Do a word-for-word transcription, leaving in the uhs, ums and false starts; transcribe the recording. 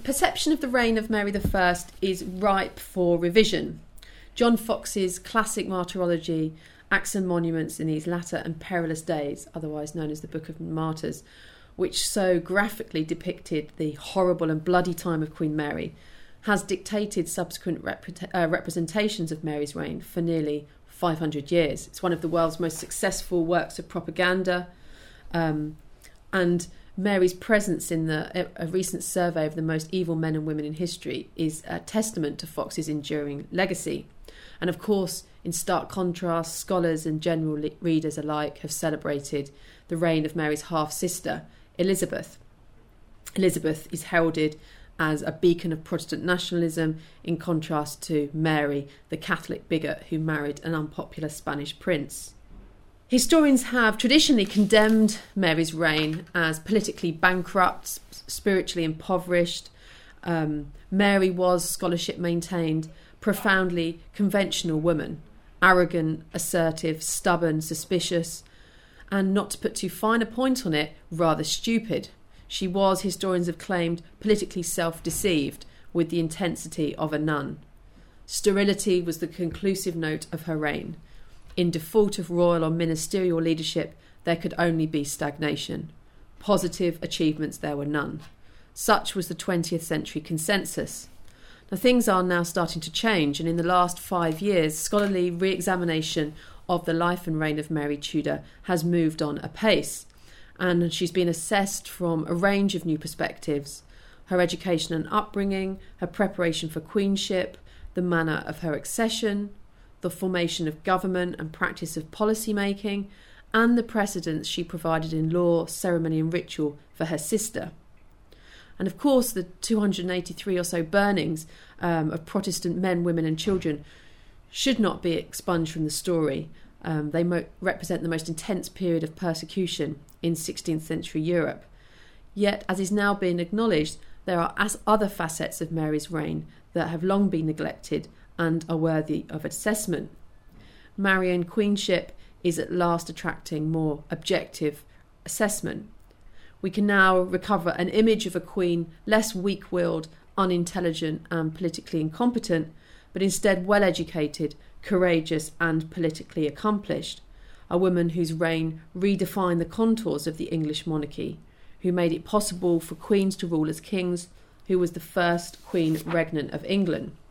perception of the reign of Mary the First is ripe for revision. John Foxe's classic martyrology, Acts and Monuments in These Latter and Perilous Days, otherwise known as the Book of Martyrs, which so graphically depicted the horrible and bloody time of Queen Mary, has dictated subsequent rep- uh, representations of Mary's reign for nearly five hundred years. It's one of the world's most successful works of propaganda, um, and Mary's presence in the, a, a recent survey of the most evil men and women in history is a testament to Foxe's enduring legacy. And of course, in stark contrast, scholars and general le- readers alike have celebrated the reign of Mary's half-sister, Elizabeth. Elizabeth is heralded as a beacon of Protestant nationalism, in contrast to Mary, the Catholic bigot who married an unpopular Spanish prince. Historians have traditionally condemned Mary's reign as politically bankrupt, spiritually impoverished. Um, Mary was, scholarship maintained, profoundly conventional woman, arrogant, assertive, stubborn, suspicious, and not to put too fine a point on it, rather stupid. She was, historians have claimed, politically self-deceived with the intensity of a nun. Sterility was the conclusive note of her reign. In default of royal or ministerial leadership, there could only be stagnation. Positive achievements there were none. Such was the twentieth century consensus. Now, things are now starting to change, and in the last five years, scholarly re-examination of the life and reign of Mary Tudor has moved on apace, and she's been assessed from a range of new perspectives: her education and upbringing, her preparation for queenship, the manner of her accession, the formation of government and practice of policy making, and the precedents she provided in law, ceremony and ritual for her sister. And of course, the two hundred eighty-three or so burnings um, of Protestant men, women and children should not be expunged from the story. Um, they mo- represent the most intense period of persecution in sixteenth century Europe. Yet, as is now being acknowledged, there are as other facets of Mary's reign that have long been neglected and are worthy of assessment. Marian queenship is at last attracting more objective assessment. We can now recover an image of a queen less weak-willed, unintelligent and politically incompetent, but instead well-educated, courageous and politically accomplished. A woman whose reign redefined the contours of the English monarchy, who made it possible for queens to rule as kings, who was the first queen regnant of England.